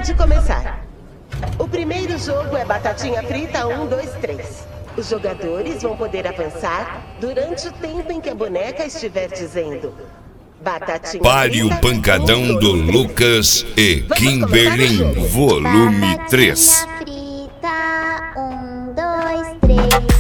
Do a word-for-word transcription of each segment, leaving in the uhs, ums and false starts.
Pode começar. O primeiro jogo é Batatinha Frita um, dois, três. Os jogadores vão poder avançar durante o tempo em que a boneca estiver dizendo Batatinha Pare Frita, o pancadão um, do dois, três. Lucas e Vamos Kimberlin, começar o jogo. volume três. Batatinha frita, um, dois, três.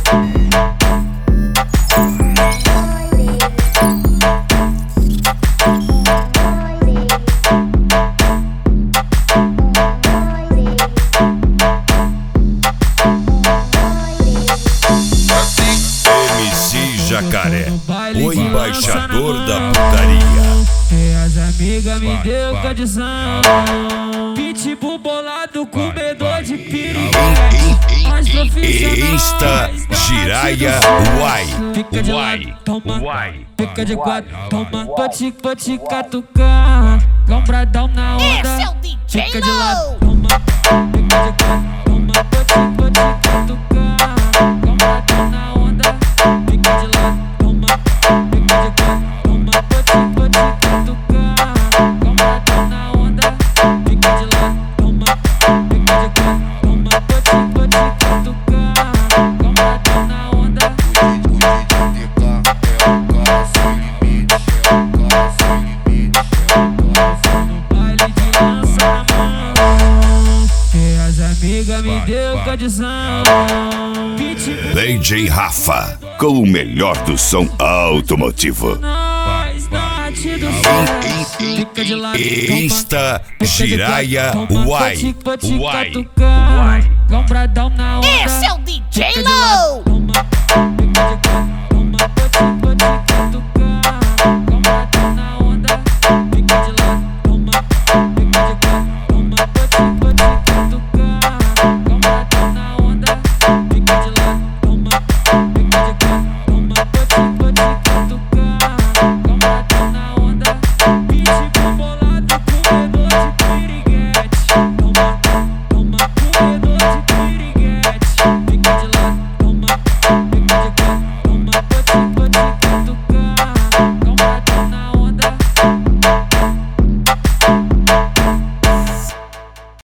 M C Jacaré, o embaixador da putaria. E as amigas me deu condição. Pitbull bolado com medo de pirinha. Mais profissional. Insta Jiraya Uai. Fica de lado, toma. Fica de quatro, toma. Vou te, vou te catucar. Lombradão na onda. Esse é o D J Fica de lado, Low. toma. Fica de quatro, toma. Vou te, vou te catucar. Lombradão na onda. Fica de lado, toma. Fica de quatro, toma. Vou te, vou te catucar. Lombradão na onda. Fica de lado, toma. Fica de quatro, toma. Vou te, vou te catucar. Lombradão na onda. Baile de lança na mão. E as amigas me deu condição. Pitbull D J Rafa, com o melhor do som automotivo. nós, bate do som. Fica de lado, Insta Jiraya Uai. Uai. Lombradão na onda. Esse é o D J Fica de lado, Low. toma. Fica de quatro, toma. Vou te, vou te